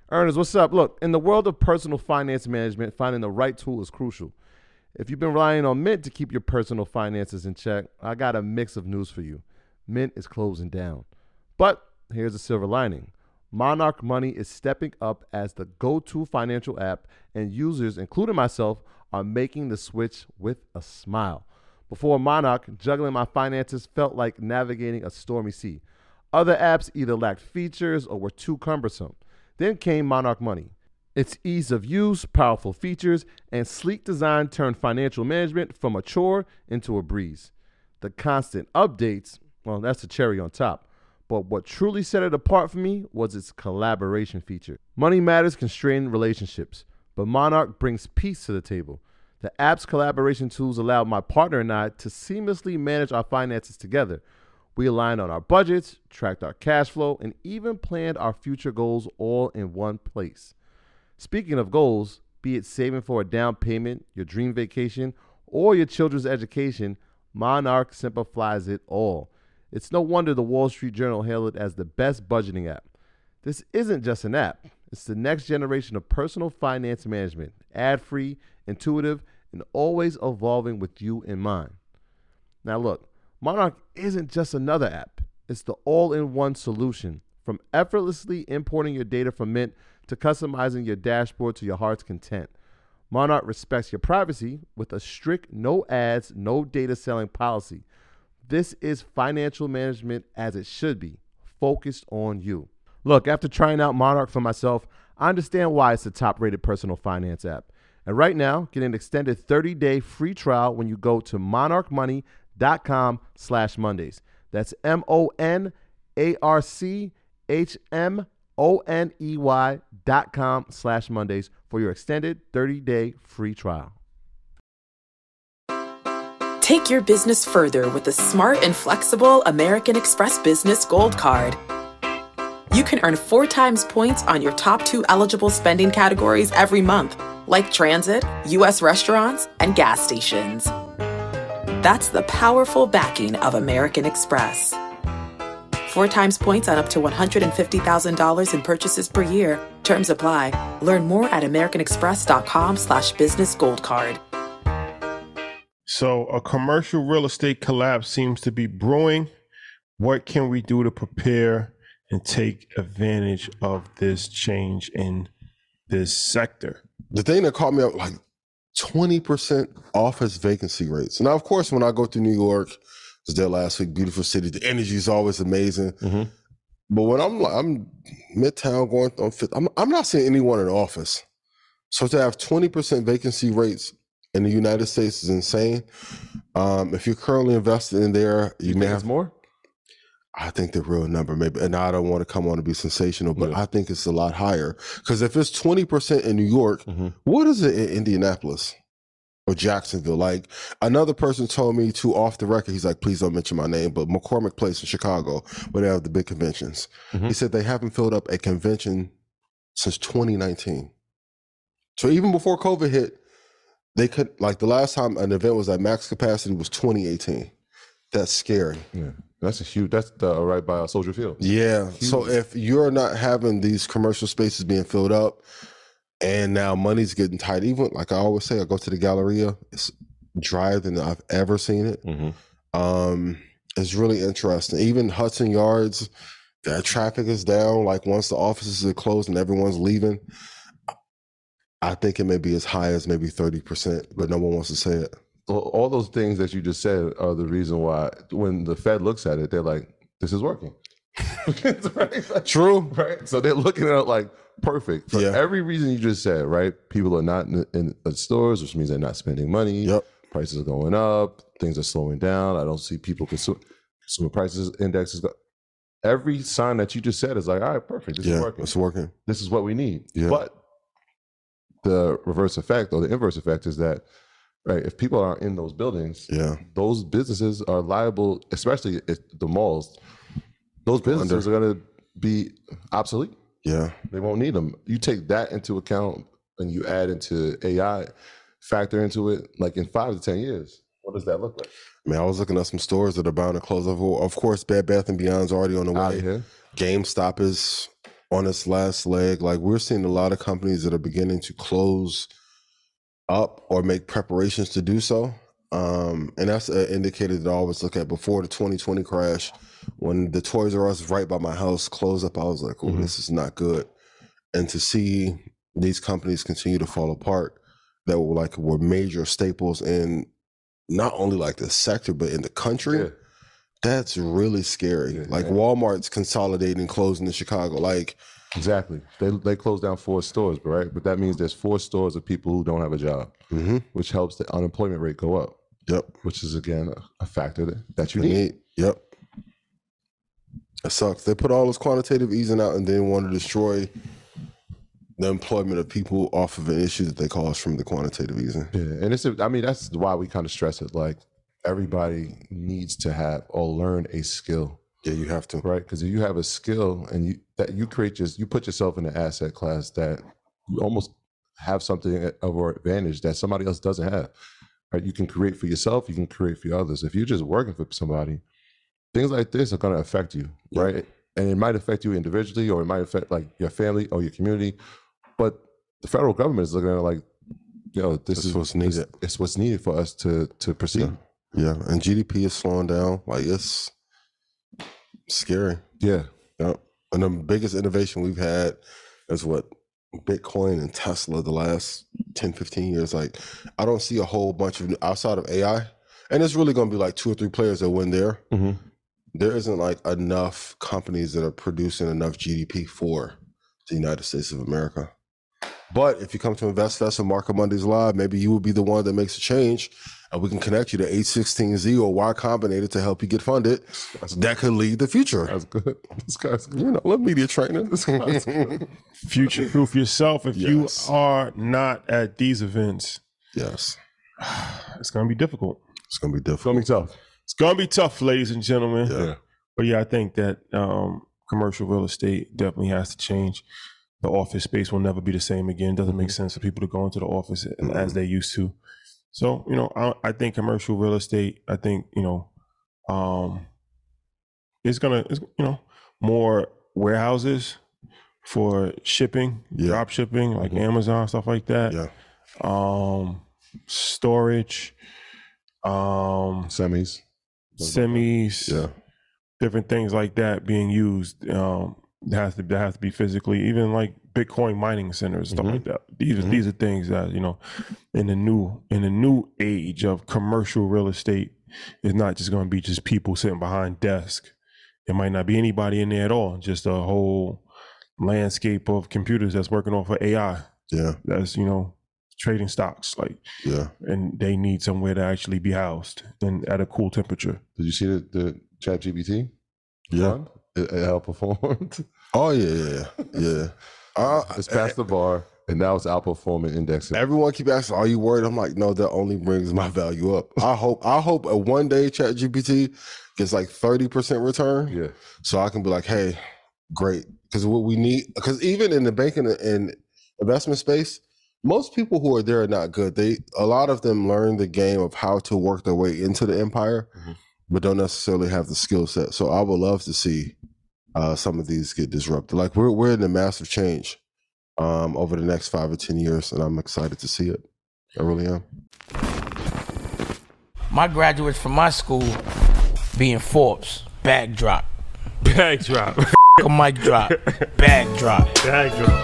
Ernest, what's up? Look, in the world of personal finance management, finding the right tool is crucial. If you've been relying on Mint to keep your personal finances in check, I got a mix of news for you. Mint is closing down. But here's a silver lining. Monarch Money is stepping up as the go-to financial app, and users, including myself, are making the switch with a smile. Before Monarch, juggling my finances felt like navigating a stormy sea. Other apps either lacked features or were too cumbersome. Then came Monarch Money. Its ease of use, powerful features, and sleek design turned financial management from a chore into a breeze. The constant updates, well, that's the cherry on top. But what truly set it apart for me was its collaboration feature. Money matters can strain relationships, but Monarch brings peace to the table. The app's collaboration tools allow my partner and I to seamlessly manage our finances together. We aligned on our budgets, tracked our cash flow, and even planned our future goals all in one place. Speaking of goals, be it saving for a down payment, your dream vacation, or your children's education, Monarch simplifies it all. It's no wonder the Wall Street Journal hailed it as the best budgeting app. This isn't just an app. It's the next generation of personal finance management, ad-free, intuitive, and always evolving with you in mind. Now look, Monarch isn't just another app. It's the all-in-one solution. From effortlessly importing your data from Mint to customizing your dashboard to your heart's content. Monarch respects your privacy with a strict no ads, no data selling policy. This is financial management as it should be, focused on you. Look, after trying out Monarch for myself, I understand why it's the top-rated personal finance app. And right now, get an extended 30-day free trial when you go to monarchmoney.com/Mondays. That's monarchmoney.com/Mondays for your extended 30-day free trial. Take your business further with the smart and flexible American Express Business Gold Card. You can earn 4 times points on your top 2 eligible spending categories every month, like transit, U.S. restaurants, and gas stations. That's the powerful backing of American Express. 4 times points on up to $150,000 in purchases per year. Terms apply. Learn more at americanexpress.com/business gold card. So a commercial real estate collapse seems to be brewing. What can we do to prepare and take advantage of this change in this sector? The thing that caught me up, like 20% office vacancy rates. Now, of course, when I go through New York, I was there last week, beautiful city. The energy is always amazing. Mm-hmm. But when I'm Midtown going on Fifth, I'm not seeing anyone in the office. So to have 20% vacancy rates in the United States is insane. If you're currently invested in there, you may have more. I think the real number, maybe, and I don't want to come on to be sensational, but I think it's a lot higher. Because if it's 20% in New York, what is it in Indianapolis or Jacksonville? Like, another person told me to off the record, he's like, please don't mention my name, but McCormick Place in Chicago, where they have the big conventions. He said they haven't filled up a convention since 2019. So even before COVID hit, they could, like, the last time an event was at max capacity was 2018. That's scary. Yeah. That's right by Soldier Field. Yeah. Huge. So if you're not having these commercial spaces being filled up and now money's getting tight, even like I always say, I go to the Galleria, it's drier than I've ever seen it. It's really interesting. Even Hudson Yards, the traffic is down. Like once the offices are closed and everyone's leaving, I think it may be as high as maybe 30%, but no one wants to say it. All those things that you just said are the reason why when the Fed looks at it, they're like, this is working. Right? Like, true. Right? So they're looking at it like, perfect. For every reason you just said, right? People are not in stores, which means they're not spending money. Yep. Prices are going up. Things are slowing down. I don't see people consumer prices indexes. Every sign that you just said is like, all right, perfect. This is working. It's working. This is what we need. Yeah. But the reverse effect or the inverse effect is that, right, if people aren't in those buildings, those businesses are liable, especially if the malls, those businesses are going to be obsolete. Yeah. They won't need them. You take that into account and you add into AI, factor into it, like in 5 to 10 years, what does that look like? I mean, I was looking at some stores that are bound to close. Of course, Bed Bath & Beyond's already on the way. GameStop is on its last leg. Like we're seeing a lot of companies that are beginning to close up or make preparations to do so. And that's an indicator that I always look at. Before the 2020 crash, when the Toys R Us right by my house closed up, I was like, oh, this is not good. And to see these companies continue to fall apart that were major staples in not only like the sector, but in the country, that's really scary. Walmart's consolidating, closing in Chicago. Like, exactly. They closed down 4 stores, right? But that means there's 4 stores of people who don't have a job, which helps the unemployment rate go up. Yep. Which is, again, a factor that you need. Yep. It sucks. They put all this quantitative easing out and then want to destroy the employment of people off of an issue that they caused from the quantitative easing. Yeah, and that's why we kind of stress it. Like, everybody needs to have or learn a skill. Yeah, you have to. Right? Because if you have a skill and you put yourself in an asset class that you almost have something of an advantage that somebody else doesn't have. Right? You can create for yourself, you can create for others. If you're just working for somebody, things like this are going to affect you, right? And it might affect you individually, or it might affect like your family or your community. But the federal government is looking at it like, this is what's needed. It's what's needed for us to proceed. Yeah, and GDP is slowing down. Like, it's scary. Yeah. Yep. And the biggest innovation we've had is Bitcoin and Tesla the last 10, 15 years. Like, I don't see a whole bunch of outside of AI. And it's really going to be like 2 or 3 players that win there. There isn't like enough companies that are producing enough GDP for the United States of America. But if you come to InvestFest and Market Mondays Live, maybe you will be the one that makes a change, and we can connect you to 816Z or Y Combinator to help you get funded. That could lead the future. That's good. This guy's good. Love media training. Future proof yourself. If you are not at these events, it's going to be difficult. It's going to be difficult. It's going to be tough. It's going to be tough, ladies and gentlemen. Yeah. But yeah, I think that commercial real estate definitely has to change. The office space will never be the same again. It doesn't make sense for people to go into the office as they used to. So, I think commercial real estate, I think, it's more warehouses for shipping, drop shipping, like Amazon, stuff like that. Yeah. Storage, semis, different things like that being used. That has to be physically, even like Bitcoin mining centers, stuff like that. These are things that, in the new age of commercial real estate, it's not just going to be just people sitting behind desks. It might not be anybody in there at all. Just a whole landscape of computers that's working off of AI. Yeah. That's, trading stocks, and they need somewhere to actually be housed and at a cool temperature. Did you see the ChatGPT? Yeah. It outperformed. Oh, yeah. It's past the bar, and now it's outperforming indexing. Everyone keep asking, are you worried? I'm like, no, that only brings my value up. I hope one day ChatGPT gets like 30% return. Yeah. So I can be like, hey, great. Because what we need, because even in the banking and investment space, most people who are there are not good. A lot of them learn the game of how to work their way into the empire, but don't necessarily have the skill set. So I would love to see some of these get disrupted. Like we're in a massive change over the next 5 or 10 years, and I'm excited to see it. I really am. My graduates from my school being Forbes, bag drop. Bag drop. A mic drop. Bag drop. Bag drop.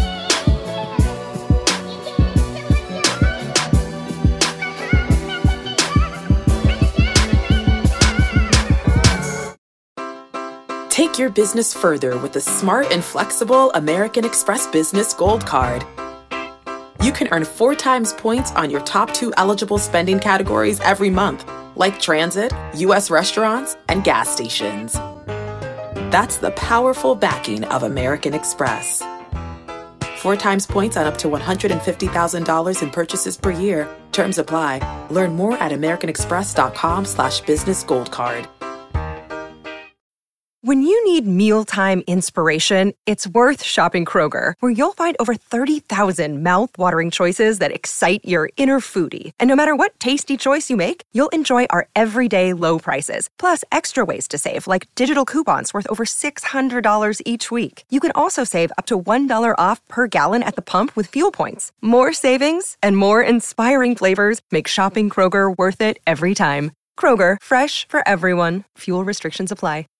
Take your business further with the smart and flexible American Express Business Gold Card. You can earn 4 times points on your top 2 eligible spending categories every month, like transit, U.S. restaurants, and gas stations. That's the powerful backing of American Express. 4 times points on up to $150,000 in purchases per year. Terms apply. Learn more at americanexpress.com/businessgoldcard. When you need mealtime inspiration, it's worth shopping Kroger, where you'll find over 30,000 mouth-watering choices that excite your inner foodie. And no matter what tasty choice you make, you'll enjoy our everyday low prices, plus extra ways to save, like digital coupons worth over $600 each week. You can also save up to $1 off per gallon at the pump with fuel points. More savings and more inspiring flavors make shopping Kroger worth it every time. Kroger, fresh for everyone. Fuel restrictions apply.